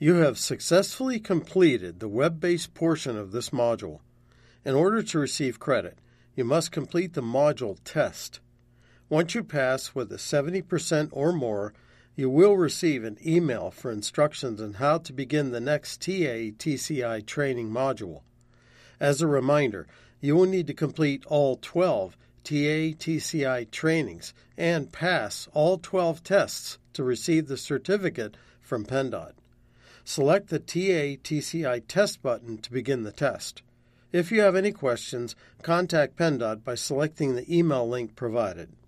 You have successfully completed the web-based portion of this module. In order to receive credit, you must complete the module test. Once you pass with a 70% or more, you will receive an email for instructions on how to begin the next TA-TCI training module. As a reminder, you will need to complete all 12 TA-TCI trainings and pass all 12 tests to receive the certificate from PennDOT. Select the TA-TCI test button to begin the test. If you have any questions, contact PennDOT by selecting the email link provided.